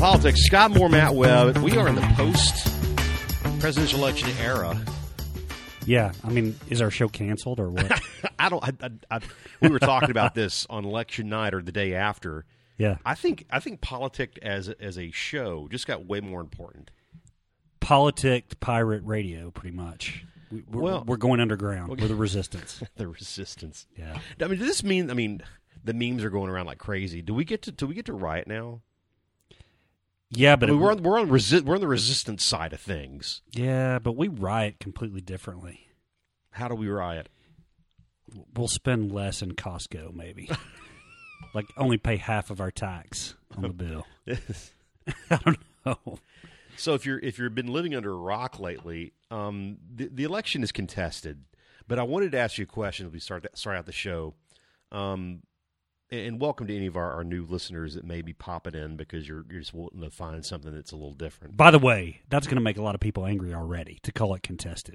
Politics. Scott Moore, Matt Webb. We are in the post-presidential election era. Yeah, I mean, is our show canceled or what? We were talking about this on election night or the day after. Yeah, I think Politics as a show just got way more important. Politics pirate radio, pretty much. We're going underground. We're the resistance. The resistance. Yeah. I mean, does this mean? I mean, the memes are going around like crazy. Do we get to riot now? Yeah, but we're on the resistance side of things. Yeah, but we riot completely differently. How do we riot? We'll spend less in Costco, maybe. Like only pay half of our tax on the bill. I don't know. So if you've been living under a rock lately, the election is contested. But I wanted to ask you a question as we start out the show. And welcome to any of our new listeners that may be popping in because you're just wanting to find something that's a little different. By the way, that's going to make a lot of people angry already to call it contested.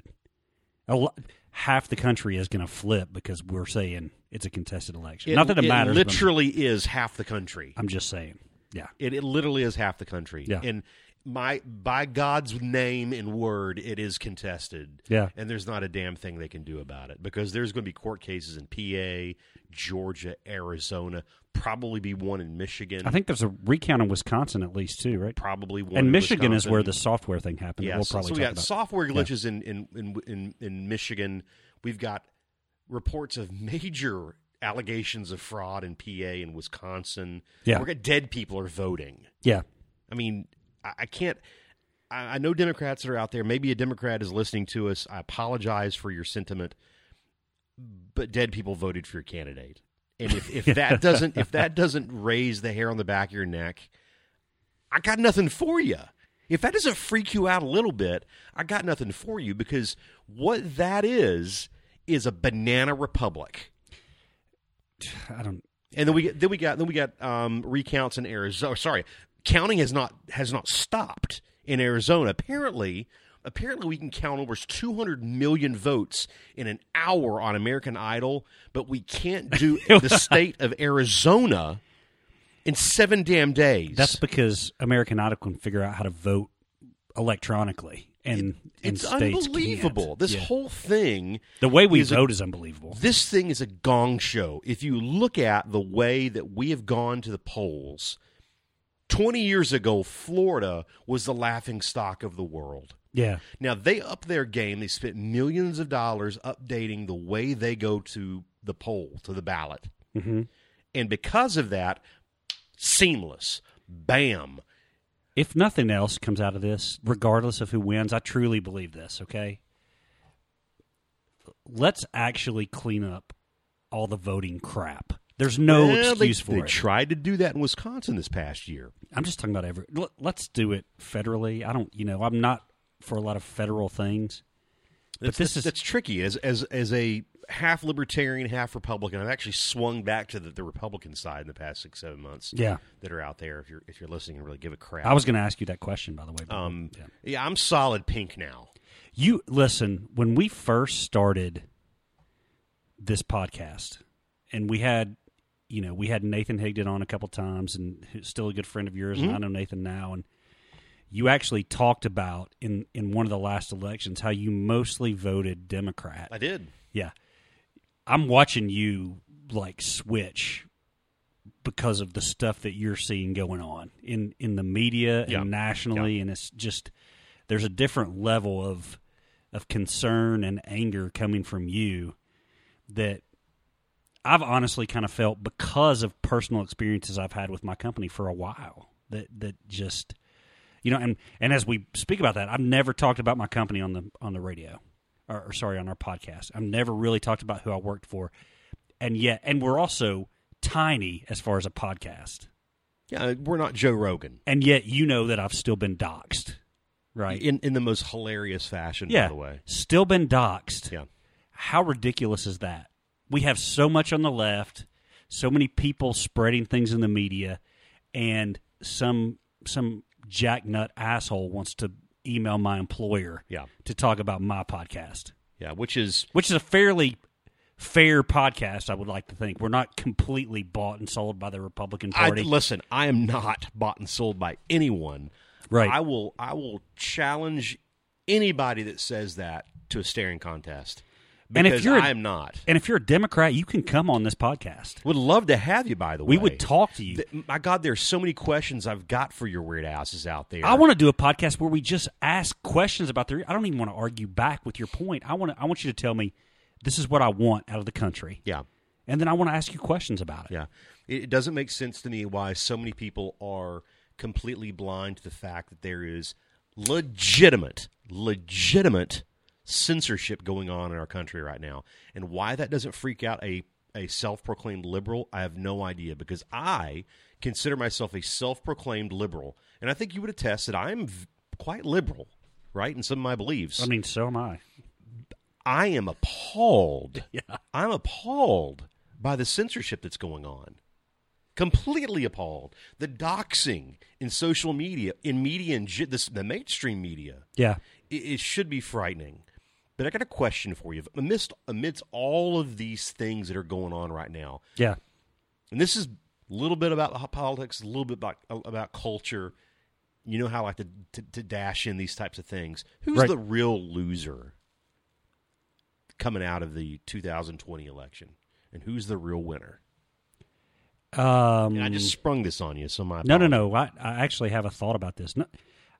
Half the country is going to flip because we're saying it's a contested election. Not that it matters. It literally is half the country. I'm just saying. Yeah. It literally is half the country. Yeah. And by God's name and word, it is contested. Yeah. And there's not a damn thing they can do about it because there's going to be court cases in PA, Georgia, Arizona, probably be one in Michigan. I think there's a recount in Wisconsin at least too, right? Probably one. And in Michigan Wisconsin. is where the software thing happened. Yeah, we'll probably so we talk got about. software glitches in Michigan. We've got reports of major allegations of fraud in PA and Wisconsin. Yeah. We've got dead people are voting. Yeah. I mean, I can't. I know Democrats that are out there. Maybe a Democrat is listening to us. I apologize for your sentiment, but dead people voted for your candidate. And if that doesn't raise the hair on the back of your neck, I got nothing for you. If that doesn't freak you out a little bit, I got nothing for you because what that is a banana republic. I don't. And then we got recounts in Arizona. Sorry, counting has not stopped in Arizona. Apparently we can count almost 200 million votes in an hour on American Idol, but we can't do the state of Arizona in 7 damn days. That's because American Idol can figure out how to vote electronically, and it's states unbelievable. Can't. This whole thing, the way we vote is unbelievable. This thing is a gong show. If you look at the way that we have gone to the polls, 20 years ago, Florida was the laughingstock of the world. Yeah. Now, they upped their game. They spent millions of dollars updating the way they go to the poll, to the ballot. Mm-hmm. And because of that, seamless. Bam. If nothing else comes out of this, regardless of who wins, I truly believe this, okay? Let's actually clean up all the voting crap. There's no excuse for it. They tried to do that in Wisconsin this past year. I'm just talking about let's do it federally. I'm not for a lot of federal things. But that's tricky. As a half libertarian, half Republican, I've actually swung back to the Republican side in the past 6-7 months. Yeah. That are out there. If you're listening and really give a crap. I was going to ask you that question, by the way. Yeah, I'm solid pink now. You listen, when we first started this podcast, and we had Nathan Higdon on a couple times, and he's still a good friend of yours, mm-hmm. and I know Nathan now, and you actually talked about in one of the last elections how you mostly voted Democrat. I did. Yeah. I'm watching you switch because of the stuff that you're seeing going on in the media and nationally, and it's just there's a different level of concern and anger coming from you that I've honestly kind of felt because of personal experiences I've had with my company for a while that just and as we speak about that, I've never talked about my company on the radio or on our podcast. I've never really talked about who I worked for, and we're also tiny as far as a podcast. Yeah, we're not Joe Rogan, and yet that I've still been doxxed, right? In the most hilarious fashion, by the way. Still been doxxed. Yeah, how ridiculous is that? We have so much on the left, so many people spreading things in the media, and some jacknut asshole wants to email my employer to talk about my podcast. Yeah, which is a fairly fair podcast, I would like to think. We're not completely bought and sold by the Republican Party. Listen, I am not bought and sold by anyone. Right. I will challenge anybody that says that to a staring contest. Because I am not. And if you're a Democrat, you can come on this podcast. Would love to have you, by the way. We would talk to you. My God, there's so many questions I've got for your weird asses out there. I want to do a podcast where we just ask questions about I don't even want to argue back with your point. I want you to tell me, this is what I want out of the country. Yeah. And then I want to ask you questions about it. Yeah. It doesn't make sense to me why so many people are completely blind to the fact that there is legitimate censorship going on in our country right now. And why that doesn't freak out a self-proclaimed liberal, I have no idea, because I consider myself a self-proclaimed liberal. And I think you would attest that I'm quite liberal, right, in some of my beliefs. I mean, so am I. I am appalled. Yeah. I'm appalled by the censorship that's going on. Completely appalled. The doxing in social media, in media, and the mainstream media. Yeah. It should be frightening. But I got a question for you. Amidst all of these things that are going on right now, yeah, and this is a little bit about politics, a little bit about culture. You know how I like to dash in these types of things. Who's right. the real loser coming out of the 2020 election, and who's the real winner? And I just sprung this on you, so my apologies. No. I actually have a thought about this. No,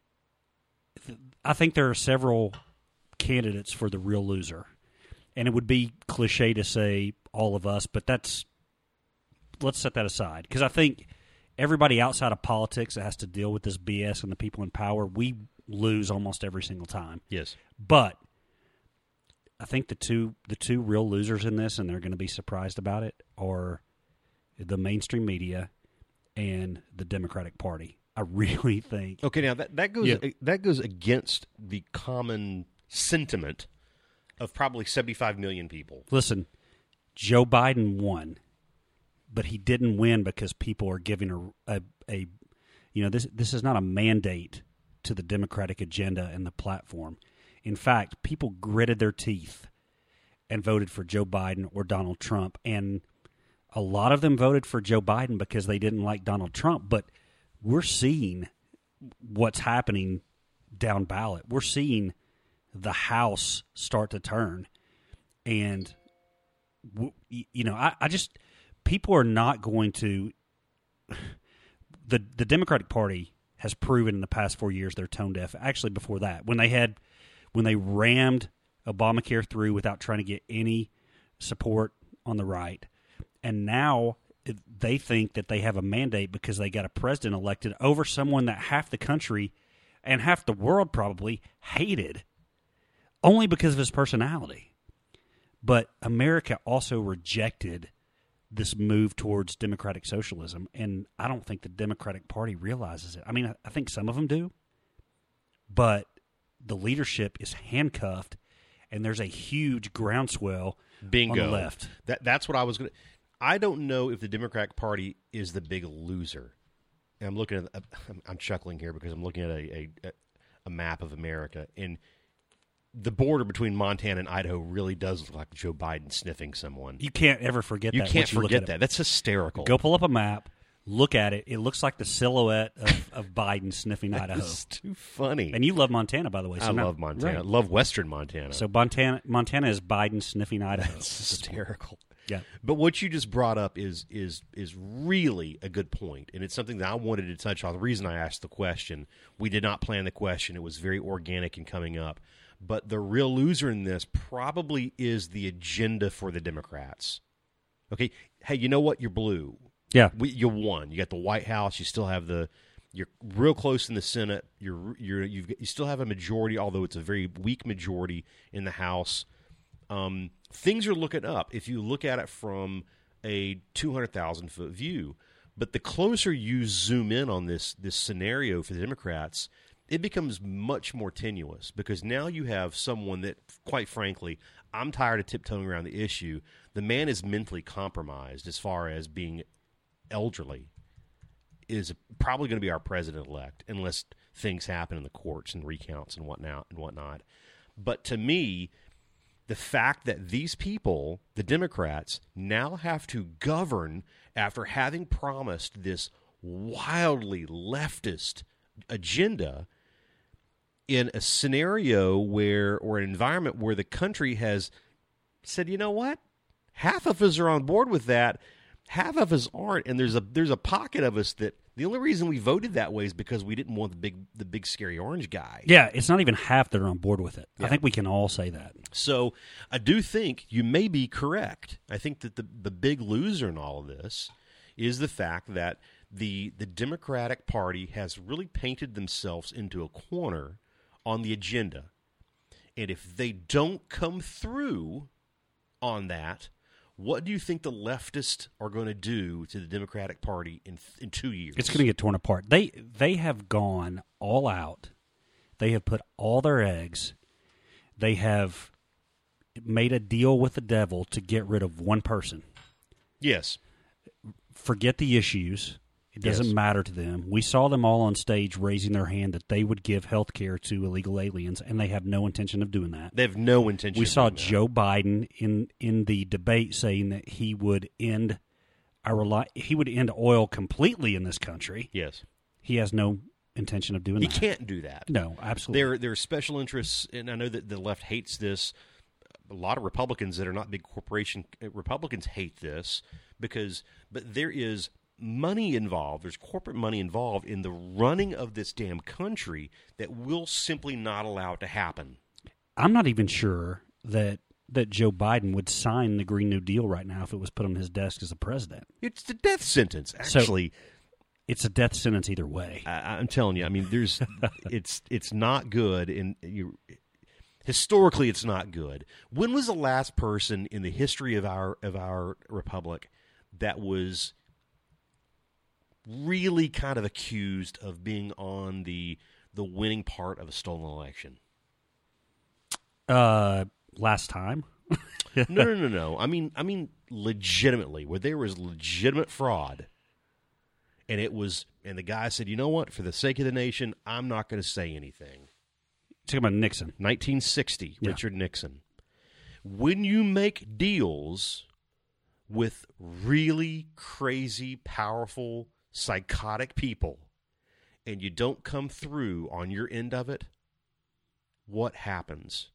I think there are several candidates for the real loser, and it would be cliche to say all of us, but let's set that aside, because I think everybody outside of politics that has to deal with this BS and the people in power, we lose almost every single time. Yes, but I think the two real losers in this, and they're going to be surprised about it, are the mainstream media and the Democratic Party. I really think. Okay, now that goes against the common sentiment of probably 75 million people. Listen, Joe Biden won, but he didn't win because people are giving this is not a mandate to the Democratic agenda and the platform. In fact, people gritted their teeth and voted for Joe Biden or Donald Trump, and a lot of them voted for Joe Biden because they didn't like Donald Trump, but we're seeing what's happening down ballot. We're seeing the House start to turn. And, I just, people are not going to, the Democratic Party has proven in the past 4 years they're tone deaf. Actually, before that, when they rammed Obamacare through without trying to get any support on the right, and now they think that they have a mandate because they got a president elected over someone that half the country and half the world probably hated only because of his personality. But America also rejected this move towards democratic socialism, and I don't think the Democratic Party realizes it. I mean, I think some of them do, but the leadership is handcuffed, and there's a huge groundswell Bingo. on the left. That's what I was going to... I don't know if the Democratic Party is the big loser. And I'm looking at... I'm chuckling here because I'm looking at a map of America, and the border between Montana and Idaho really does look like Joe Biden sniffing someone. You can't ever forget that. You can't forget that. That's hysterical. Go pull up a map, look at it. It looks like the silhouette of Biden sniffing Idaho. It's too funny. And you love Montana, by the way. So I love Montana. Right. I love Western Montana. So Montana is Biden sniffing Idaho. That's hysterical. Yeah. But what you just brought up is really a good point, and it's something that I wanted to touch on. The reason I asked the question, we did not plan the question. It was very organic in coming up. But the real loser in this probably is the agenda for the Democrats. Okay, hey, you know what? You're blue. Yeah, you won. You got the White House. You still have you're real close in the Senate. You still have a majority, although it's a very weak majority in the House. Things are looking up if you look at it from a 200,000-foot view. But the closer you zoom in on this scenario for the Democrats, it becomes much more tenuous, because now you have someone that, quite frankly, I'm tired of tiptoeing around the issue. The man is mentally compromised as far as being elderly, is probably going to be our president-elect unless things happen in the courts and recounts and whatnot. But to me, the fact that these people, the Democrats, now have to govern after having promised this wildly leftist agenda in a scenario where, or an environment where the country has said, you know what? Half of us are on board with that. Half of us aren't, and there's a pocket of us that the only reason we voted that way is because we didn't want the big scary orange guy. Yeah, it's not even half that are on board with it. Yeah. I think we can all say that. So I do think you may be correct. I think that the big loser in all of this is the fact that the Democratic Party has really painted themselves into a corner on the agenda. And if they don't come through on that, what do you think the leftists are going to do to the Democratic Party in 2 years? It's going to get torn apart. They have gone all out. They have put all their eggs. They have made a deal with the devil to get rid of one person. Yes. Forget the issues. It doesn't matter to them. We saw them all on stage raising their hand that they would give health care to illegal aliens, and they have no intention of doing that. They have no intention. We saw Joe Biden in the debate saying that he would end oil completely in this country. Yes. He has no intention of doing that. He can't do that. No, absolutely. There are special interests, and I know that the left hates this. A lot of Republicans that are not big corporation Republicans hate this but there is money involved. There's corporate money involved in the running of this damn country that will simply not allow it to happen. I'm not even sure that Joe Biden would sign the Green New Deal right now if it was put on his desk as a president. It's the death sentence, actually. So, it's a death sentence either way. I'm telling you. I mean, there's it's not good, and historically, it's not good. When was the last person in the history of our republic that was really kind of accused of being on the winning part of a stolen election? Last time? No. I mean, legitimately, where there was legitimate fraud, and the guy said, you know what? For the sake of the nation, I'm not going to say anything. Talking about Nixon. 1960, Yeah. Richard Nixon. When you make deals with really crazy, powerful, psychotic people, and you don't come through on your end of it, what happens?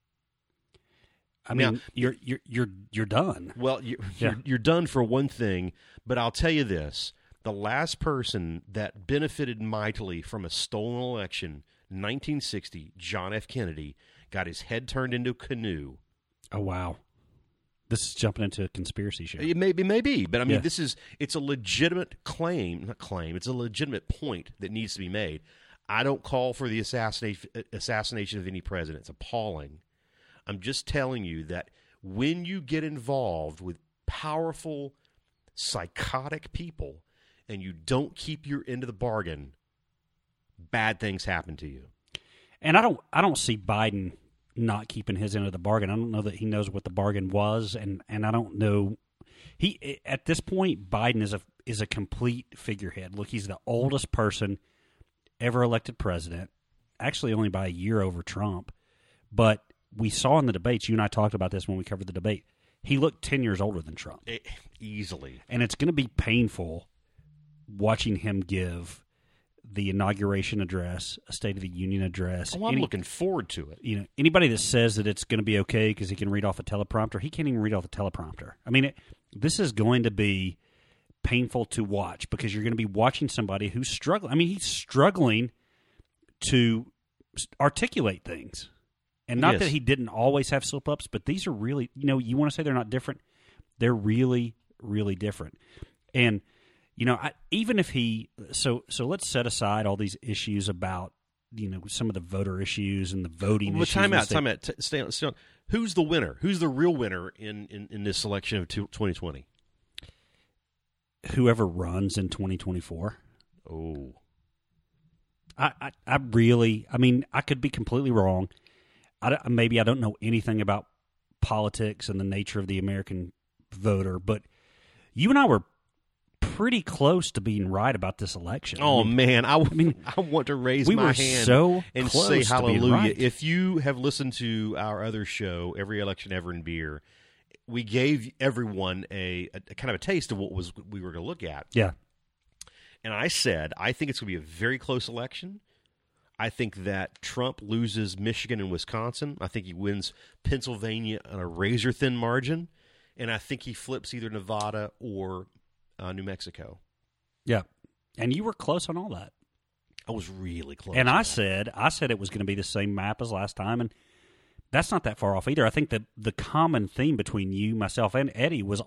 I mean, you're done. Well, you're done for one thing, but I'll tell you this: the last person that benefited mightily from a stolen election, 1960, John F. Kennedy, got his head turned into a canoe. Oh wow. This is jumping into a conspiracy show. It may be, but I mean, Yeah. it's a legitimate it's a legitimate point that needs to be made. I don't call for the assassination of any president. It's appalling. I'm just telling you that when you get involved with powerful, psychotic people and you don't keep your end of the bargain, bad things happen to you. And I don't see Biden not keeping his end of the bargain. I don't know that he knows what the bargain was, and I don't know. He at this point, Biden is a complete figurehead. Look, he's the oldest person ever elected president, actually only by a year over Trump. But we saw in the debates, you and I talked about this when we covered the debate, he looked 10 years older than Trump. Easily. And it's going to be painful watching him give the inauguration address, a State of the Union address. Oh, I'm looking forward to it. You know, anybody that says that it's going to be okay because he can read off a teleprompter, he can't even read off a teleprompter. I mean, this is going to be painful to watch because you're going to be watching somebody who's struggling. I mean, he's struggling to articulate things. And not Yes. that he didn't always have slip-ups, but these are really, you want to say they're not different? They're really, really different. And, even if so let's set aside all these issues about, some of the voter issues and the voting issues. Time out. Stay on. Who's the winner? Who's the real winner in this election of 2020? Whoever runs in 2024. Oh. I could be completely wrong. Maybe I don't know anything about politics and the nature of the American voter, but you and I were pretty close to being right about this election. Oh, man. I want to raise my hand and say hallelujah. Right. If you have listened to our other show, Every Election Ever in Beer, we gave everyone a kind of a taste of what we were going to look at. Yeah. And I said, I think it's going to be a very close election. I think that Trump loses Michigan and Wisconsin. I think he wins Pennsylvania on a razor-thin margin. And I think he flips either Nevada or New Mexico. Yeah. And you were close on all that. I was really close. And I said it was going to be the same map as last time, and that's not that far off either. I think that the common theme between you, myself, and Eddie was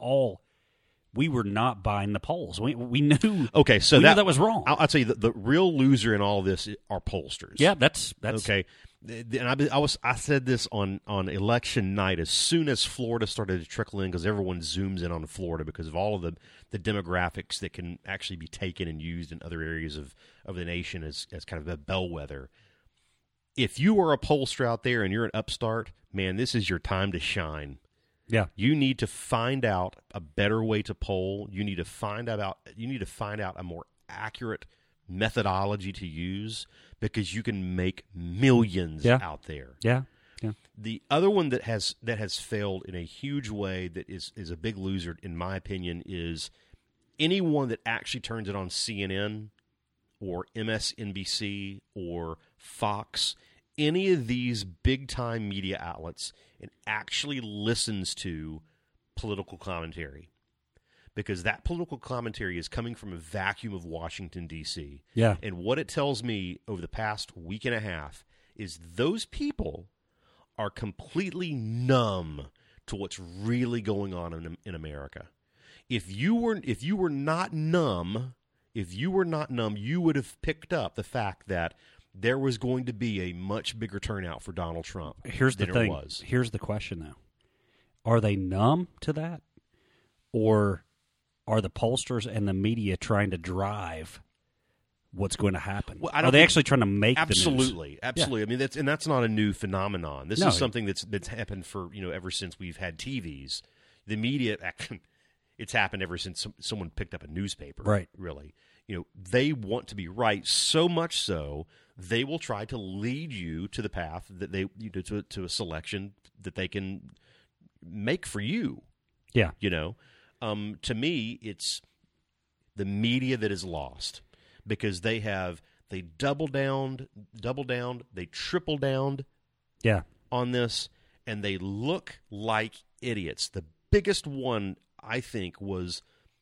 we were not buying the polls. We knew. Okay, so knew that was wrong. I'll tell you, the real loser in all this are pollsters. Yeah, that's okay. And I said this on election night as soon as Florida started to trickle in, because everyone zooms in on Florida because of all of the demographics that can actually be taken and used in other areas of the nation as kind of a bellwether. If you are a pollster out there and you're an upstart, man, this is your time to shine. Yeah. You need to find out a better way to poll. You need to find out a more accurate methodology to use, because you can make millions out there. Yeah. Yeah. The other one that has failed in a huge way, that is a big loser in my opinion, is anyone that actually turns it on CNN or MSNBC or Fox, any of these big-time media outlets, and actually listens to political commentary. Because that political commentary is coming from a vacuum of Washington, D.C. Yeah. And what it tells me over the past week and a half is those people are completely numb to what's really going on in America. If you were not numb, you would have picked up the fact that there was going to be a much bigger turnout for Donald Trump. Here's the thing. Here's the question, though. Are they numb to that? Or are the pollsters and the media trying to drive what's going to happen? Well, are they actually trying to make absolutely, the news? Absolutely. Yeah. I mean, that's not a new phenomenon. This is something that's happened for ever since we've had TVs. The media, it's happened ever since someone picked up a newspaper. Right. Really, they want to be right so much so they will try to lead you to the path that to a selection that they can make for you. Yeah. To me, it's the media that is lost, because they double down, they triple down on this, and they look like idiots. The biggest one, I think, was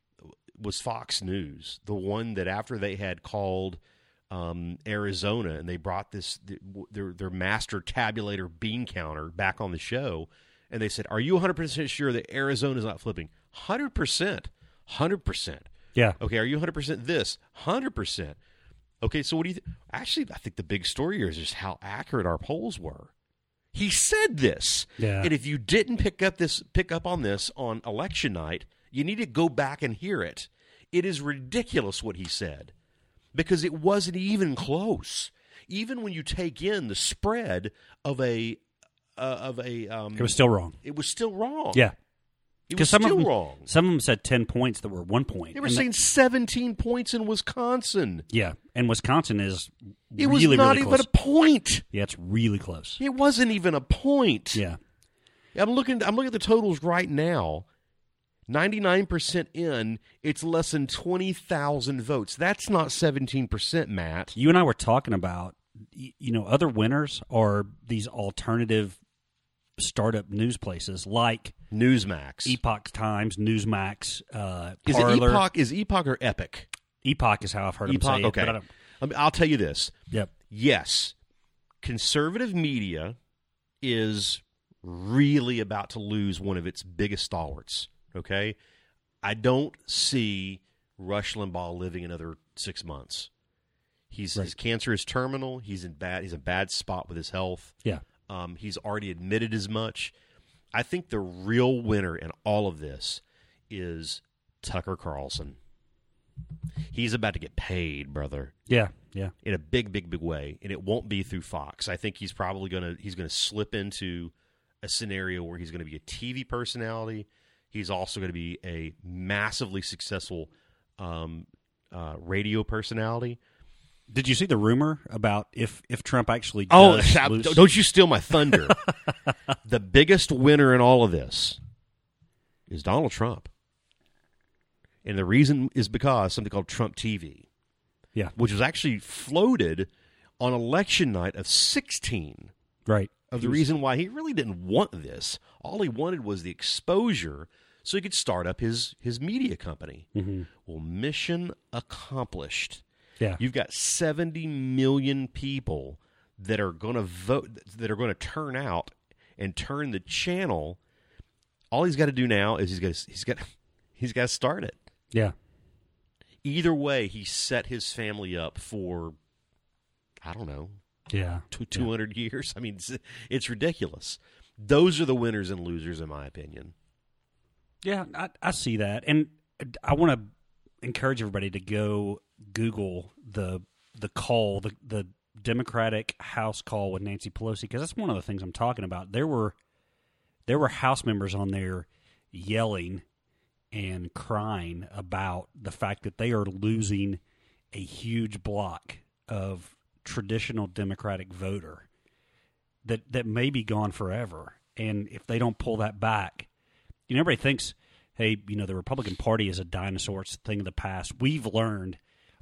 Fox News, the one that after they had called Arizona and they brought their master tabulator bean counter back on the show, and they said, "Are you 100% sure that Arizona's not flipping?" 100%. 100%. Yeah. Okay, are you 100% this? 100%. Okay, so what do you Actually, I think the big story here is just how accurate our polls were. He said this. Yeah. And if you didn't pick up on this on election night, you need to go back and hear it. It is ridiculous what he said, because it wasn't even close. Even when you take in the spread of a it was still wrong. It was still wrong. Yeah. It was still wrong. Some of them said 10 points that were 1 point. They were saying 17 points in Wisconsin. Yeah, and Wisconsin is it really, was not really even close. a point. Yeah, it's really close. It wasn't even a point. Yeah. I'm looking at the totals right now. 99% in, it's less than 20,000 votes. That's not 17%, Matt. You and I were talking about, other winners are these alternative startup news places like Newsmax, Epoch Times, Newsmax, Is Parler. it Epoch? Is Epoch or Epic? Epoch is how I've heard them say it. Okay. But I'll tell you this. Yep. Yes, conservative media is really about to lose one of its biggest stalwarts. Okay? I don't see Rush Limbaugh living another 6 months. His cancer is terminal. He's in a bad spot with his health. Yeah. He's already admitted as much. I think the real winner in all of this is Tucker Carlson. He's about to get paid, brother. Yeah, yeah. In a big, big, big way, and it won't be through Fox. I think he's probably gonna slip into a scenario where he's going to be a TV personality. He's also going to be a massively successful radio personality. Did you see the rumor about if Trump actually does lose? Don't you steal my thunder. The biggest winner in all of this is Donald Trump. And the reason is because something called Trump TV, which was actually floated on election night of 16. Right. Of the reason why he really didn't want this. All he wanted was the exposure so he could start up his media company. Mm-hmm. Well, mission accomplished. Yeah. You've got 70 million people that are going to vote, that are going to turn out and turn the channel. All he's got to do now is he's got to start it. Yeah. Either way, he set his family up for, I don't know, 200 years. I mean, it's ridiculous. Those are the winners and losers, in my opinion. Yeah, I see that, and I want to encourage everybody to go Google the call, the Democratic House call with Nancy Pelosi, because that's one of the things I'm talking about. There were House members on there yelling and crying about the fact that they are losing a huge block of traditional Democratic voter that may be gone forever. And if they don't pull that back, everybody thinks, hey, the Republican Party is a dinosaur. It's a thing of the past. We've learned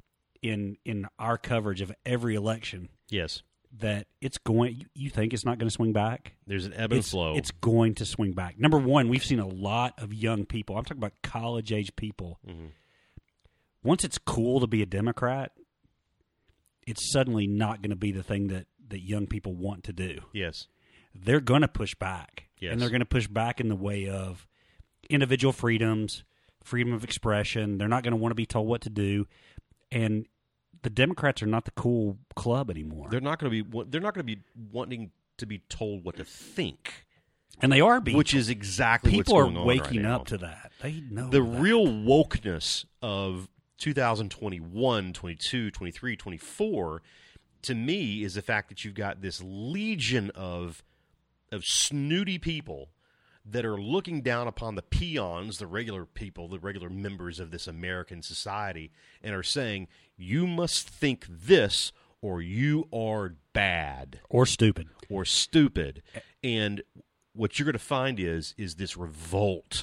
in our coverage of every election, yes, that it's going. You think it's not going to swing back? There's an ebb and flow. It's going to swing back. Number one, we've seen a lot of young people. I'm talking about college-age people. Mm-hmm. Once it's cool to be a Democrat, it's suddenly not going to be the thing that young people want to do. Yes. They're going to push back. Yes. And they're going to push back in the way of individual freedoms, freedom of expression. They're not going to want to be told what to do. And the Democrats are not the cool club anymore. They're not going to be wanting to be told what to think. And they are being. Which is exactly what's going on. People are waking right up to that. They know the real wokeness of 2021, 22, 23, 24, to me, is the fact that you've got this legion of snooty people that are looking down upon the peons, the regular people, the regular members of this American society, and are saying, you must think this or you are bad. Or stupid. And what you're going to find is this revolt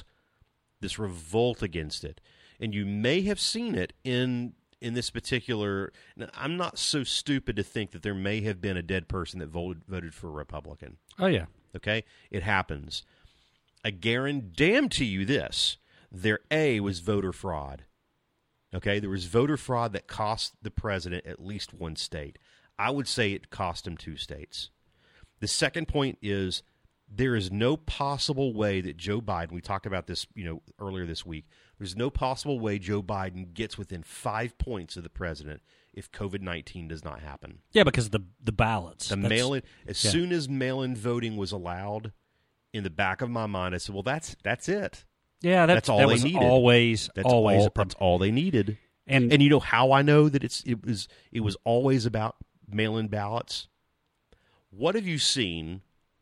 against it. And you may have seen it in this particular. Now, I'm not so stupid to think that there may have been a dead person that voted for a Republican. Oh, yeah. Okay? It happens. I guarantee you this. There, was voter fraud. Okay? There was voter fraud that cost the president at least one state. I would say it cost him 2 states. The second point is there is no possible way that Joe Biden, we talked about this, earlier this week, there's no possible way Joe Biden gets within 5 points of the president if COVID-19 does not happen. Yeah, because the ballots. Mail-in, soon as mail-in voting was allowed, in the back of my mind, I said, well, that's it. Yeah, that's all they needed. Always that's all they needed. And you know how I know that it was always about mail-in ballots? What have you seen?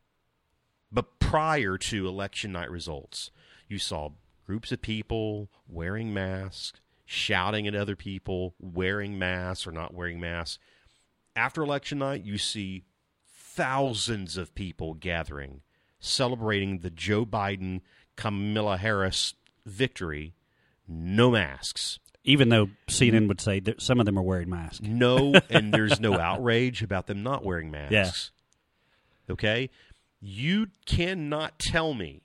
But prior to election night results, you saw groups of people wearing masks, shouting at other people, wearing masks or not wearing masks. After election night, you see thousands of people gathering, celebrating the Joe Biden, Kamala Harris victory, no masks. Even though CNN would say that some of them are wearing masks. No, and there's no outrage about them not wearing masks. Yeah. Okay? You cannot tell me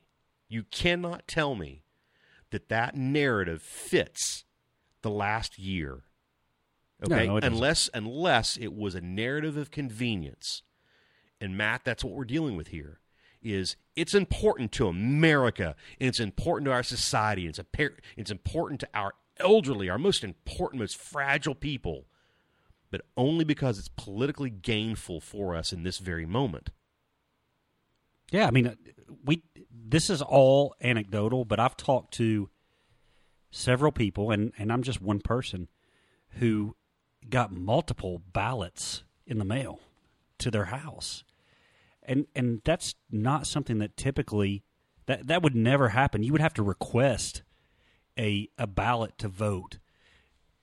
that narrative fits the last year. Okay? No, unless it was a narrative of convenience. And Matt, that's what we're dealing with here. It's important to America, and it's important to our society, and it's important to our elderly, our most important, most fragile people, but only because it's politically gainful for us in this very moment. Yeah, I mean, this is all anecdotal, but I've talked to several people, and I'm just one person, who got multiple ballots in the mail to their house. And that's not something that typically, that would never happen. You would have to request a ballot to vote.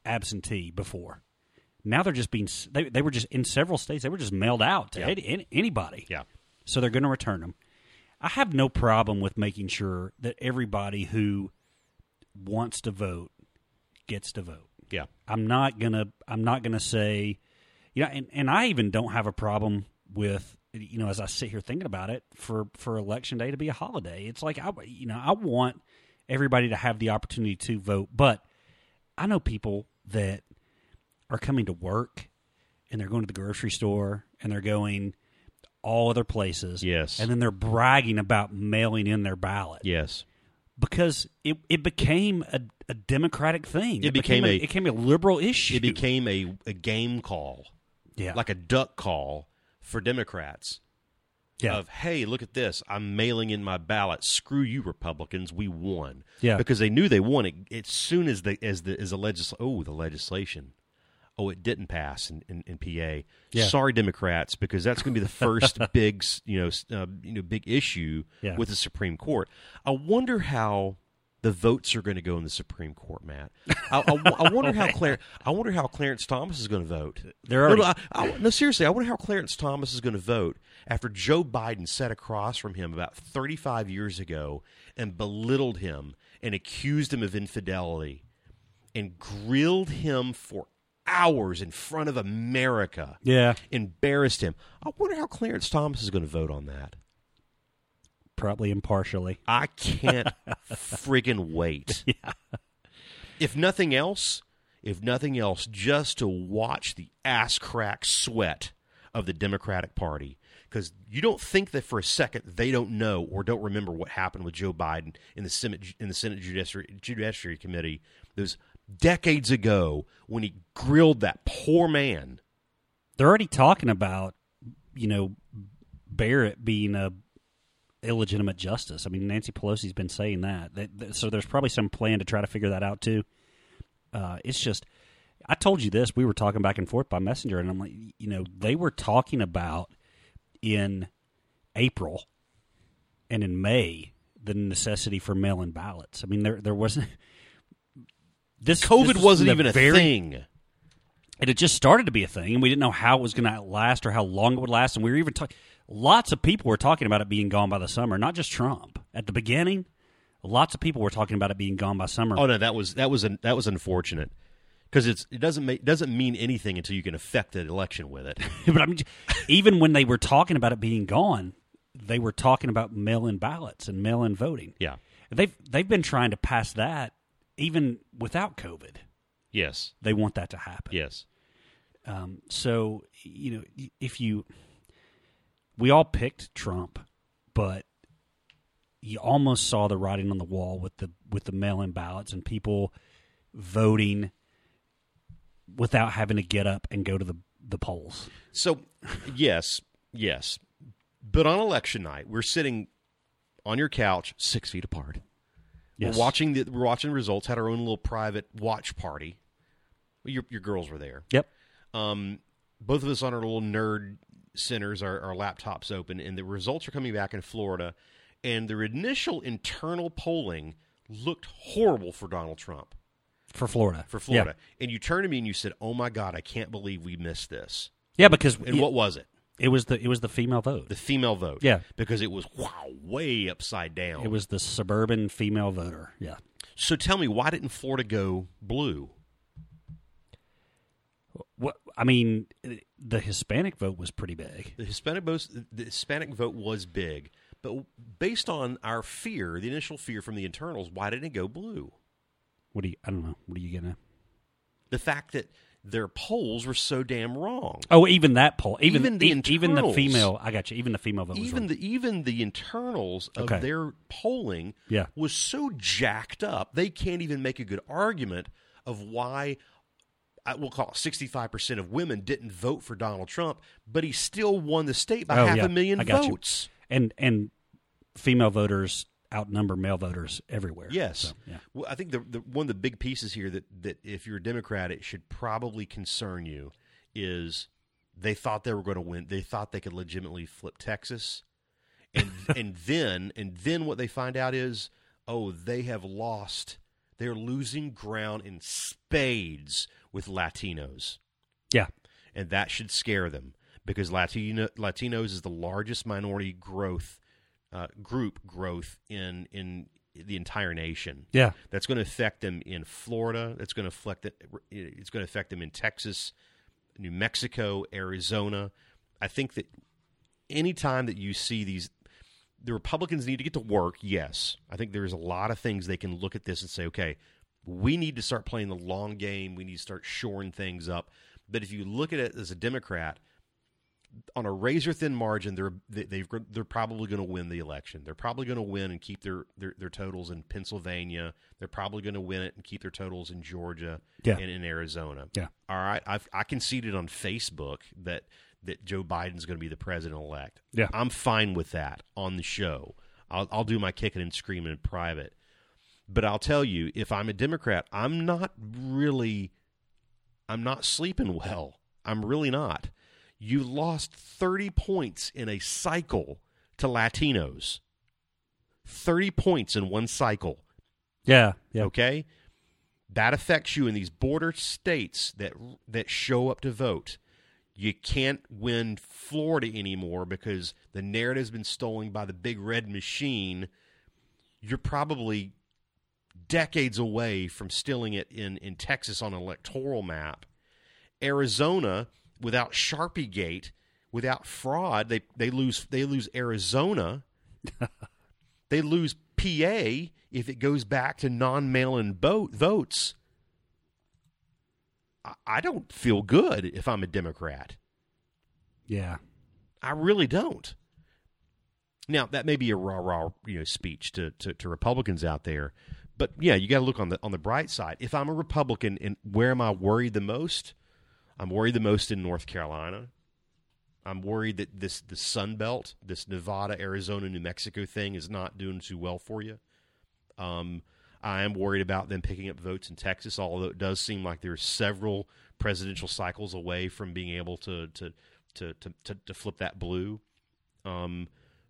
absentee before. Now they're just being they were just in several states. They were just mailed out to anybody. Yeah. So they're going to return them. I have no problem with making sure that everybody who wants to vote gets to vote. Yeah. I'm not gonna say, and I even don't have a problem with, as I sit here thinking about it, for Election Day to be a holiday. It's like I want everybody to have the opportunity to vote, but I know people that are coming to work and they're going to the grocery store and they're going all other places. Yes. And then they're bragging about mailing in their ballot. Yes. Because it became a Democratic thing. It became a liberal issue. It became a game call. Yeah. Like a duck call for Democrats. Yeah. Of, hey, look at this. I'm mailing in my ballot. Screw you, Republicans. We won. Yeah. Because they knew they won it as soon as the legislation. Oh, it didn't pass in PA. Yeah. Sorry, Democrats, because that's going to be the first big big issue with the Supreme Court. I wonder how the votes are going to go in the Supreme Court, Matt. I wonder how Clarence Thomas is going to vote. Seriously, I wonder how Clarence Thomas is going to vote after Joe Biden sat across from him about 35 years ago and belittled him and accused him of infidelity and grilled him for hours in front of America. Yeah. Embarrassed him. I wonder how Clarence Thomas is going to vote on that. Probably impartially. I can't friggin' wait. Yeah. If nothing else, just to watch the ass crack sweat of the Democratic Party. Because you don't think that for a second they don't know or don't remember what happened with Joe Biden in the Senate Judiciary Committee those decades ago when he grilled that poor man. They're already talking about, Barrett being a illegitimate justice. I mean, Nancy Pelosi's been saying that. So there's probably some plan to try to figure that out too. It's just, I told you this. We were talking back and forth by Messenger, and I'm like, they were talking about in April and in May the necessity for mail-in ballots. I mean, there wasn't. COVID wasn't even a thing. It had just started to be a thing, and we didn't know how it was going to last or how long it would last. And we were even talking. Lots of people were talking about it being gone by the summer, not just Trump. At the beginning, lots of people were talking about it being gone by summer. Oh no, that was unfortunate because it doesn't mean anything until you can affect the election with it. But I mean, even when they were talking about it being gone, they were talking about mail-in ballots and mail-in voting. Yeah, they've been trying to pass that even without COVID. Yes, they want that to happen. Yes. So we all picked Trump, but you almost saw the writing on the wall with the mail-in ballots and people voting without having to get up and go to the polls. So, yes. But on election night, we're sitting on your couch 6 feet apart. Yes. We're watching the results, had our own little private watch party. Your girls were there. Yep. Both of us on our little nerd centers, our laptops open, and the results are coming back in Florida, and their initial internal polling looked horrible for Donald Trump. For Florida. Yeah. And you turned to me and you said, "Oh my God, I can't believe we missed this." Yeah, because what was it? It was the female vote. The female vote. Yeah. Because it was way upside down. It was the suburban female voter. Yeah. So tell me, why didn't Florida go blue? What I mean, the Hispanic vote was pretty big. The Hispanic vote was big, but based on our fear, the initial fear from the internals, why didn't it go blue? I don't know. What are you getting at? The fact that their polls were so damn wrong. Oh, even that poll, even the female. I got you. Even the female vote. Even the internals of their polling was so jacked up, they can't even make a good argument of why. We'll call it 65% of women didn't vote for Donald Trump, but he still won the state by 500,000 votes. And female voters outnumber male voters everywhere. Yes. So, yeah. Well, I think the one of the big pieces here that if you're a Democrat, it should probably concern you is they thought they were going to win. They thought they could legitimately flip Texas, and then what they find out is, they have lost They're losing ground in spades with Latinos. Yeah. And that should scare them because Latinos is the largest minority group growth in the entire nation. Yeah. That's going to affect them in Florida. It's going to affect them in Texas, New Mexico, Arizona. I think that any time that you see the Republicans need to get to work, yes. I think there's a lot of things they can look at this and say, okay, we need to start playing the long game. We need to start shoring things up. But if you look at it as a Democrat, on a razor-thin margin, they're probably going to win the election. They're probably going to win and keep their totals in Pennsylvania. They're probably going to win it and keep their totals in Georgia and in Arizona. Yeah. All right, I conceded on Facebook that Joe Biden's going to be the president-elect. Yeah. I'm fine with that on the show. I'll do my kicking and screaming in private. But I'll tell you, if I'm a Democrat, I'm not sleeping well. I'm really not. You lost 30 points in a cycle to Latinos. 30 points in one cycle. Yeah. Okay? That affects you in these border states that show up to vote. You can't win Florida anymore because the narrative's been stolen by the big red machine. You're probably decades away from stealing it in Texas on an electoral map. Arizona, without Sharpiegate, without fraud, they lose Arizona. They lose PA if it goes back to non-mail-in votes. I don't feel good if I'm a Democrat. Yeah. I really don't. Now, that may be a rah-rah speech to Republicans out there, but yeah, you got to look on the bright side. If I'm a Republican, and where am I worried the most? I'm worried the most in North Carolina. I'm worried that the Sun Belt, this Nevada, Arizona, New Mexico thing is not doing too well for you. I am worried about them picking up votes in Texas, although it does seem like there's several presidential cycles away from being able to flip that blue. I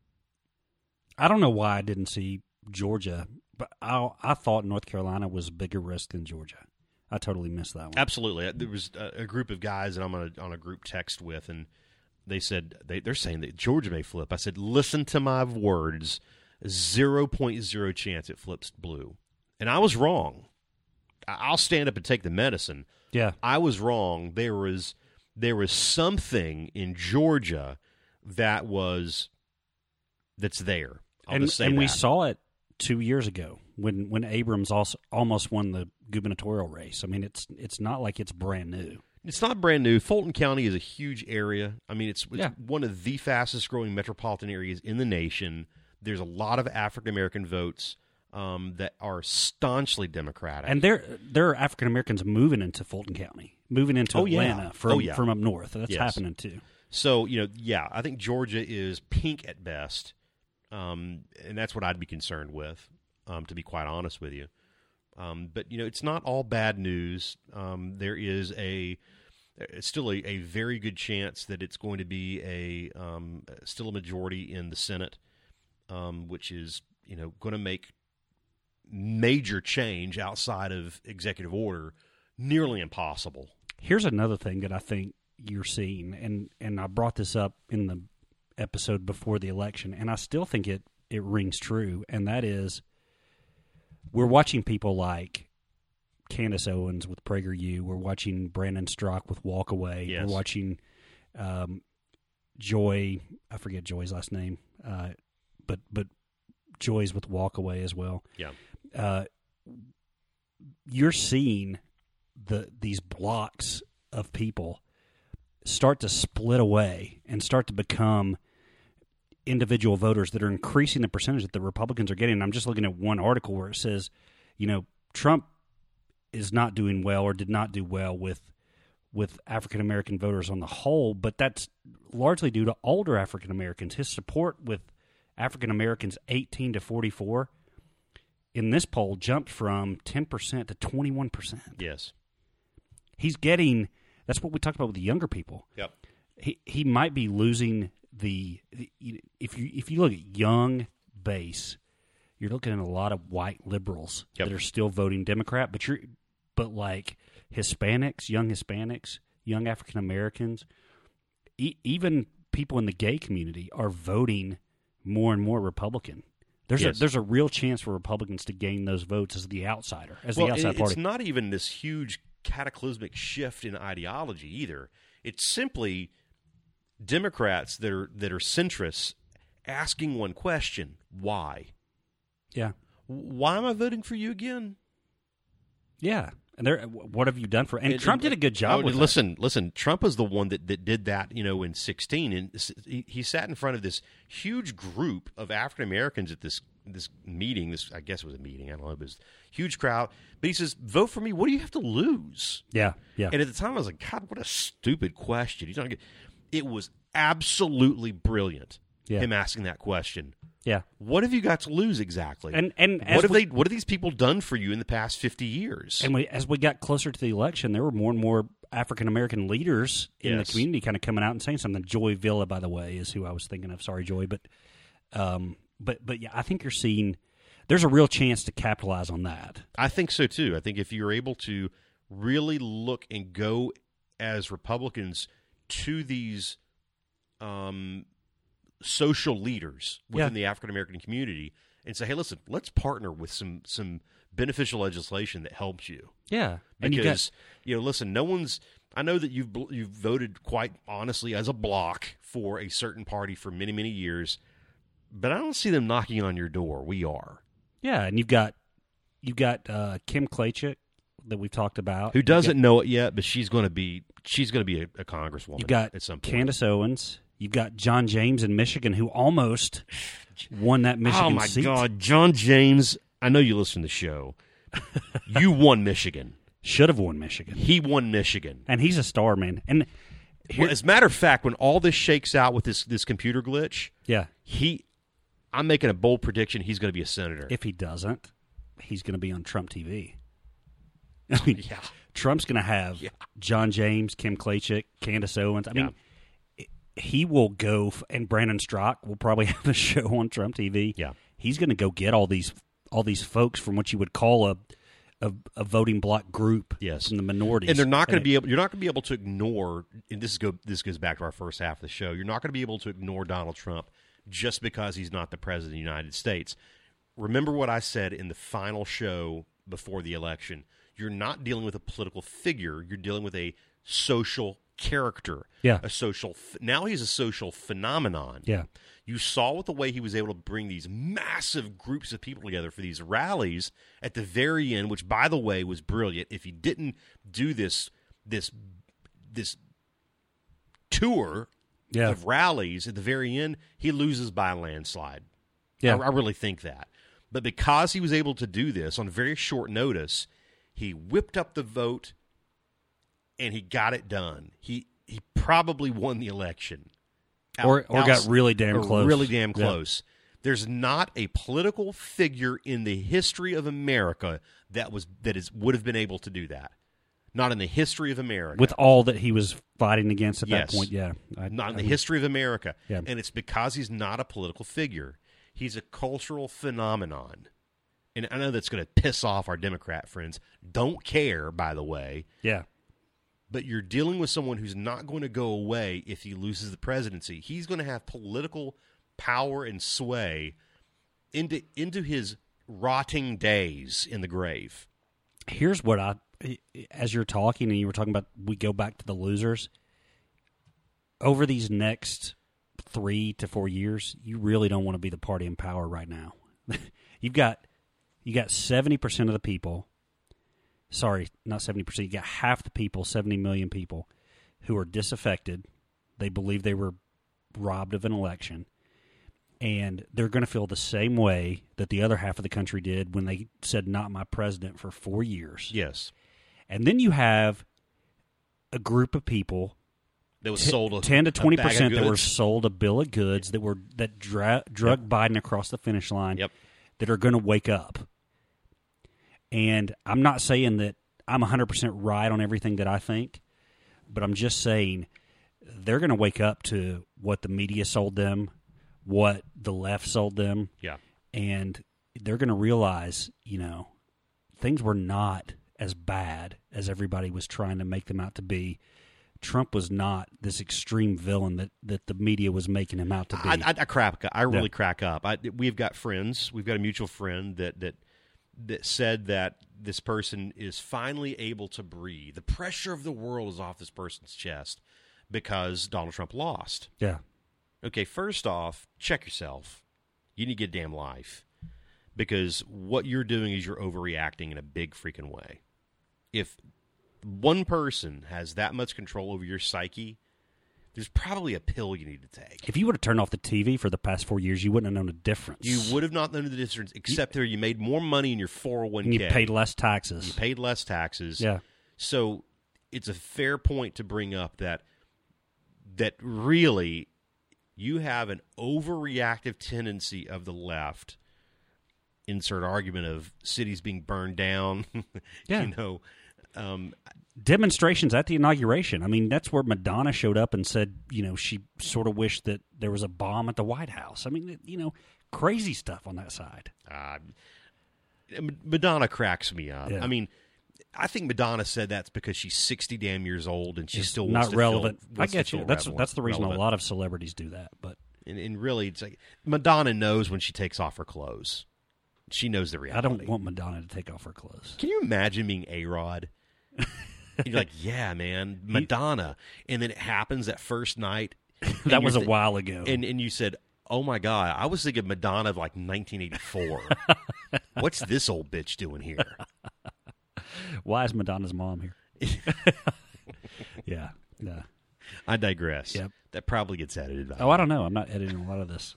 don't know why I didn't see Georgia, but I thought North Carolina was a bigger risk than Georgia. I totally missed that one. Absolutely. There was a group of guys that I'm on a group text with, and they said they're saying that Georgia may flip. I said, listen to my words, 0.0 chance it flips blue. And I was wrong. I'll stand up and take the medicine. Yeah. I was wrong. There was something in Georgia that's there. And we saw it 2 years ago when Abrams also almost won the gubernatorial race. I mean, it's not like it's brand new. It's not brand new. Fulton County is a huge area. I mean, it's one of the fastest growing metropolitan areas in the nation. There's a lot of African American votes that are staunchly Democratic, and there are African Americans moving into Fulton County, moving into Atlanta from up north. That's happening too. So I think Georgia is pink at best, and that's what I'd be concerned with, to be quite honest with you. But it's not all bad news. There is still a very good chance that it's going to be still a majority in the Senate, which is going to make major change outside of executive order nearly impossible. Here's another thing that I think you're seeing, and I brought this up in the episode before the election, and I still think it rings true, and that is we're watching people like Candace Owens with PragerU. We're watching Brandon Strzok with Walkaway. Yes. We're watching Joy. I forget Joy's last name, but Joy's with Walkaway as well. Yeah. You're seeing these blocks of people start to split away and start to become individual voters that are increasing the percentage that the Republicans are getting. And I'm just looking at one article where it says, Trump is not doing well or did not do well with African American voters on the whole, but that's largely due to older African Americans. His support with African Americans 18 to 44 in this poll jumped from 10% to 21%. Yes. He's getting, that's what we talked about with the younger people. Yep. He might be losing if you look at young base, you're looking at a lot of white liberals Yep. that are still voting Democrat, but like Hispanics, young African Americans, even people in the gay community are voting more and more Republican. There's a real chance for Republicans to gain those votes as the outsider, the outside party. It's not even this huge cataclysmic shift in ideology either. It's simply Democrats that are centrists asking one question: why? Yeah. Why am I voting for you again? Yeah. And what have you done for? And Trump did a good job with listen. Trump was the one that did that, in 2016, and he sat in front of this huge group of African Americans at this meeting. I guess it was a meeting. I don't know. It was a huge crowd. But he says, "Vote for me. What do you have to lose?" Yeah, yeah. And at the time, I was like, "God, what a stupid question." It was absolutely brilliant. Yeah. Him asking that question. Yeah. What have you got to lose exactly? And what have these people done for you in the past 50 years? And as we got closer to the election, there were more and more African American leaders in the community kind of coming out and saying something. Joy Villa, by the way, is who I was thinking of. Sorry, Joy, but yeah, I think you're seeing there's a real chance to capitalize on that. I think so too. I think if you're able to really look and go as Republicans to these social leaders within the African American community and say, "Hey, listen, let's partner with some beneficial legislation that helps you." Yeah, because listen, no one's. I know that you've voted quite honestly as a block for a certain party for many, many years, but I don't see them knocking on your door. We are. Yeah, and you've got Kim Klacik that we've talked about, who doesn't know it yet, but she's going to be a congresswoman. You've got at some point. Candace Owens. You've got John James in Michigan, who almost won that Michigan seat. Oh, my God. John James, I know you listen to the show. You won Michigan. Should have won Michigan. He won Michigan. And he's a star, man. And as a matter of fact, when all this shakes out with this computer glitch, I'm making a bold prediction he's going to be a senator. If he doesn't, he's going to be on Trump TV. I mean, Trump's going to have John James, Kim Klacik, Candace Owens. I mean, he will go, and Brandon Strzok will probably have a show on Trump TV. Yeah, he's going to go get all these folks from what you would call a voting bloc group. Yes, from the minorities, and they're not going to be able. You're not going to be able to ignore. And this goes back to our first half of the show. You're not going to be able to ignore Donald Trump just because he's not the president of the United States. Remember what I said in the final show before the election. You're not dealing with a political figure. You're dealing with a social character. Yeah. Now he's a social phenomenon. Yeah. You saw with the way he was able to bring these massive groups of people together for these rallies at the very end, which, by the way, was brilliant. If he didn't do this tour of rallies at the very end, he loses by a landslide. Yeah. I really think that. But because he was able to do this on very short notice, he whipped up the vote and he got it done. He probably won the election. Or got really damn close. Really damn close. Yeah. There's not a political figure in the history of America that would have been able to do that. Not in the history of America. With all that he was fighting against at that point, Not in the history of America. Yeah. And it's because he's not a political figure. He's a cultural phenomenon. And I know that's going to piss off our Democrat friends. Don't care, by the way. Yeah. But you're dealing with someone who's not going to go away if he loses the presidency. He's going to have political power and sway into his rotting days in the grave. Here's what as you're talking and you were talking about, we go back to the losers. Over these next 3 to 4 years, you really don't want to be the party in power right now. You got 70% of the people. Sorry, not 70%. You got half the people, 70 million people, who are disaffected. They believe they were robbed of an election. And they're going to feel the same way that the other half of the country did when they said, "Not my president," for 4 years. Yes. And then you have a group of people that was sold 10 to 20% that were sold a bill of goods that drug Biden across the finish line. Yep. That are going to wake up. And I'm not saying that I'm 100% right on everything that I think, but I'm just saying they're going to wake up to what the media sold them, what the left sold them. Yeah. And they're going to realize, things were not as bad as everybody was trying to make them out to be. Trump was not this extreme villain that the media was making him out to be. I really crack up. We've got friends. We've got a mutual friend that said that this person is finally able to breathe. The pressure of the world is off this person's chest because Donald Trump lost. Yeah. Okay, first off, check yourself. You need to get a damn life because what you're doing is you're overreacting in a big freaking way. If one person has that much control over your psyche, there's probably a pill you need to take. If you would have turned off the TV for the past 4 years, you wouldn't have known the difference. You would have not known the difference, except you made more money in your 401k. And you paid less taxes. You paid less taxes. Yeah. So it's a fair point to bring up that really you have an overreactive tendency of the left. Insert argument of cities being burned down. Yeah. Demonstrations at the inauguration. I mean, that's where Madonna showed up and said, she sort of wished that there was a bomb at the White House. I mean, crazy stuff on that side. Madonna cracks me up. Yeah. I mean, I think Madonna said that's because she's 60 damn years old and she it's still not wants relevant. To feel, I get you. That's the reason relevant. a lot of celebrities do that. But and really, it's like Madonna knows when she takes off her clothes. She knows the reality. I don't want Madonna to take off her clothes. Can you imagine being A-Rod? You're like, yeah, man, Madonna. And then it happens that first night. That was a while ago. And you said, oh, my God, I was thinking Madonna of like 1984. What's this old bitch doing here? Why is Madonna's mom here? Yeah. I digress. Yep. That probably gets edited. I don't know. I'm not editing a lot of this.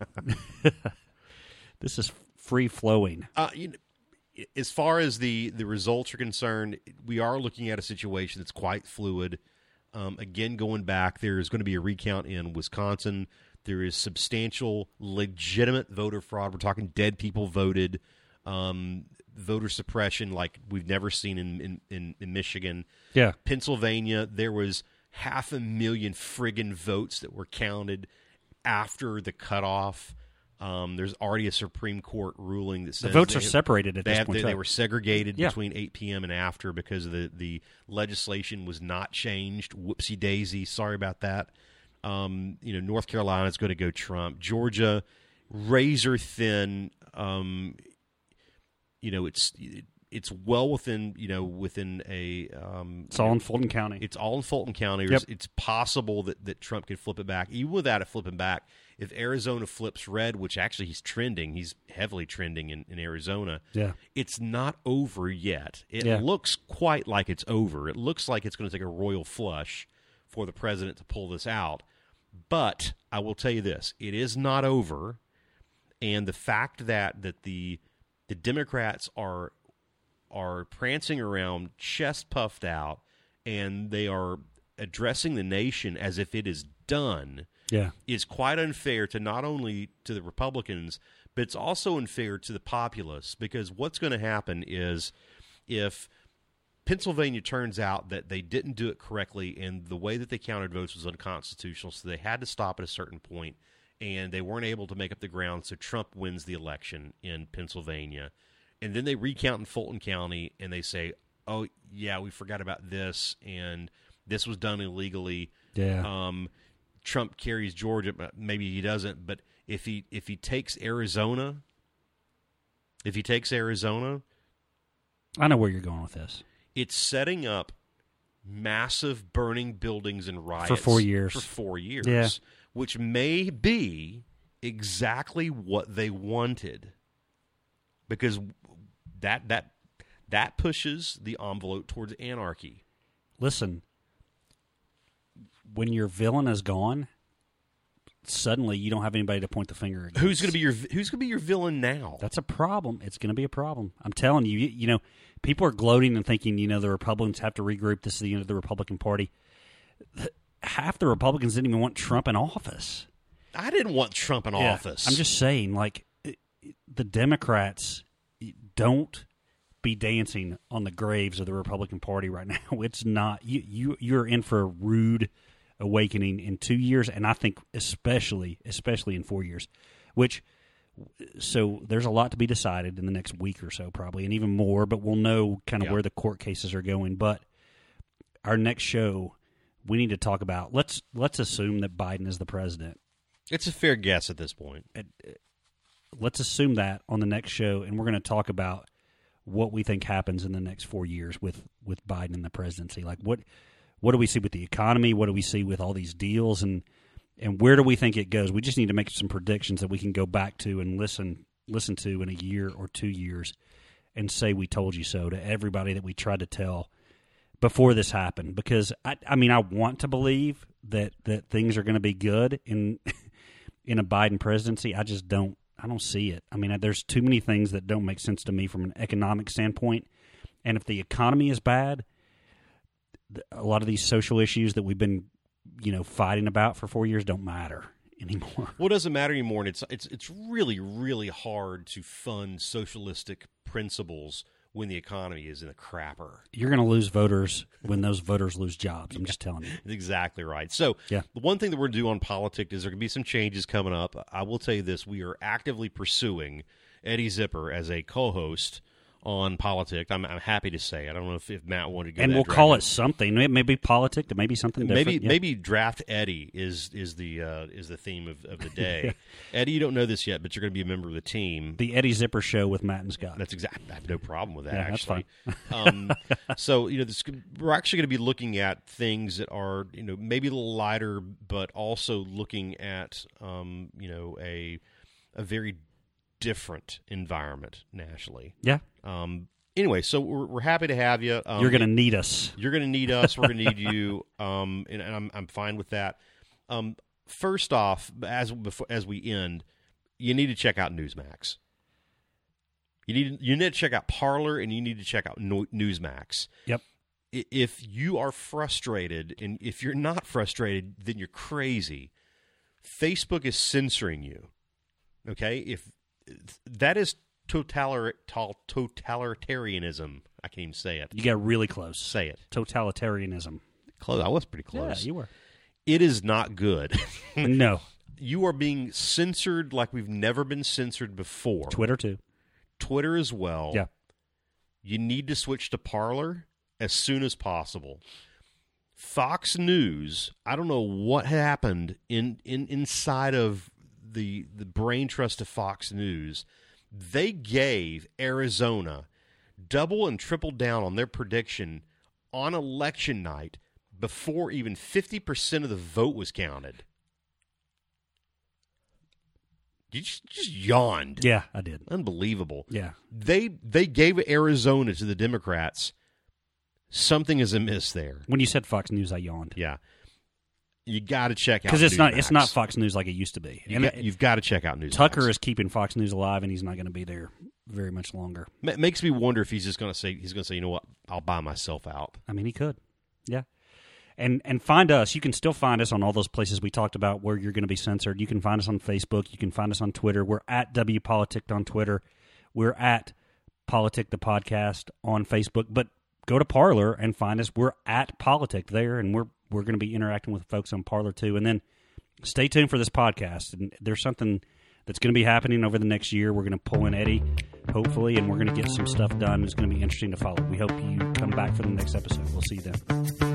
This is free-flowing. As far as the results are concerned, we are looking at a situation that's quite fluid. Again, going back, there's going to be a recount in Wisconsin. There is substantial, legitimate voter fraud. We're talking dead people voted, voter suppression like we've never seen in Michigan. Yeah. Pennsylvania, there was 500,000 friggin' votes that were counted after the cutoff. There's already a Supreme Court ruling that says the votes are separated at this point. They were segregated between 8 p.m. and after because the legislation was not changed. Whoopsie daisy. Sorry about that. North Carolina is going to go Trump. Georgia, razor thin. It's well within within a. It's all in Fulton County. It's all in Fulton County. Yep. It's possible that Trump could flip it back. Even without it flipping back, if Arizona flips red, which actually he's trending, he's heavily trending in Arizona. Yeah, it's not over yet. It Yeah. looks quite like it's over. It looks like it's going to take a royal flush for the president to pull this out. But I will tell you this: it is not over, and the fact that the Democrats are prancing around, chest puffed out, and they are addressing the nation as if it is done. Yeah, is quite unfair to not only to the Republicans, but it's also unfair to the populace because what's going to happen is if Pennsylvania turns out that they didn't do it correctly and the way that they counted votes was unconstitutional, so they had to stop at a certain point, and they weren't able to make up the ground, so Trump wins the election in Pennsylvania. And then they recount in Fulton County, and they say, oh, yeah, we forgot about this, and this was done illegally. Yeah. Trump carries Georgia, but maybe he doesn't. But if he takes Arizona, I know where you're going with this. It's setting up massive burning buildings and riots for 4 years. For 4 years, yeah. Which may be exactly what they wanted, because that pushes the envelope towards anarchy. Listen, when your villain is gone, suddenly you don't have anybody to point the finger against. Who's going to be your villain now? That's a problem. It's going to be a problem. I'm telling you. You know, people are gloating and thinking, the Republicans have to regroup. This is the end of the Republican Party. Half the Republicans didn't even want Trump in office. I didn't want Trump in office. I'm just saying, the Democrats don't be dancing on the graves of the Republican Party right now. It's not. You're in for a rude awakening in 2 years, and I think especially in 4 years, which So there's a lot to be decided in the next week or so, probably, and even more. But we'll know kind of where the court cases are going. But our next show, we need to talk about. Let's assume that Biden is the president. It's a fair guess at this point. Let's assume that on the next show, and we're going to talk about what we think happens in the next 4 years with Biden in the presidency. Like what do we see with the economy? What do we see with all these deals? And where do we think it goes? We just need to make some predictions that we can go back to and listen to in a year or 2 years and say we told you so to everybody that we tried to tell before this happened. Because, I want to believe that things are going to be good in a Biden presidency. I just don't see it. I mean, there's too many things that don't make sense to me from an economic standpoint. And if the economy is bad, a lot of these social issues that we've been fighting about for 4 years don't matter anymore. Well, it doesn't matter anymore, and it's really, really hard to fund socialistic principles when the economy is in a crapper. You're going to lose voters when those voters lose jobs. I'm just telling you. Exactly right. So the one thing that we're going to do on Politics is there going to be some changes coming up. I will tell you this. We are actively pursuing Eddie Zipper as a co-host on Politics. I'm happy to say. I don't know if Matt wanted to go. And we'll call it something. Maybe Politics. It may be something different. Maybe Draft Eddie is the theme of the day. Eddie, you don't know this yet, but you're going to be a member of the team. The Eddie Zipper Show with Matt and Scott. That's exactly. I have no problem with that. Actually, that's fine. So we're actually going to be looking at things that are maybe a little lighter, but also looking at a very different environment nationally. Yeah. Anyway, so we're happy to have you. You're going to need us. You're going to need us. We're going to need you. And I'm fine with that. First off, as we end, you need to check out Newsmax. You need to check out Parler, and you need to check out Newsmax. Yep. If you are frustrated, and if you're not frustrated, then you're crazy. Facebook is censoring you. Okay? If that is totalitarianism. I can't even say it. You got really close. Say it. Totalitarianism. Close. I was pretty close. Yeah, you were. It is not good. No. You are being censored like we've never been censored before. Twitter, too. Twitter as well. Yeah. You need to switch to Parler as soon as possible. Fox News, I don't know what happened inside of the brain trust of Fox News. They gave Arizona double and triple down on their prediction on election night before even 50% of the vote was counted. You just yawned. Yeah, I did. Unbelievable. Yeah. They gave Arizona to the Democrats. Something is amiss there. When you said Fox News, I yawned. Yeah. You got to check out because it's Newsmax. not Fox News like it used to be. You've got to check out Newsmax. Tucker is keeping Fox News alive, and he's not going to be there very much longer. Makes me wonder if he's going to say, you know what, I'll buy myself out. I mean, he could. Yeah. And find us. You can still find us on all those places we talked about where you're going to be censored. You can find us on Facebook. You can find us on Twitter. We're at WPolitic on Twitter. We're at Politic the Podcast on Facebook. But go to Parler and find us. We're at Politic there, and we're going to be interacting with folks on Parler too. And then stay tuned for this podcast. And there's something that's going to be happening over the next year. We're going to pull in Eddie, hopefully, and we're going to get some stuff done. It's going to be interesting to follow. We hope you come back for the next episode. We'll see you then.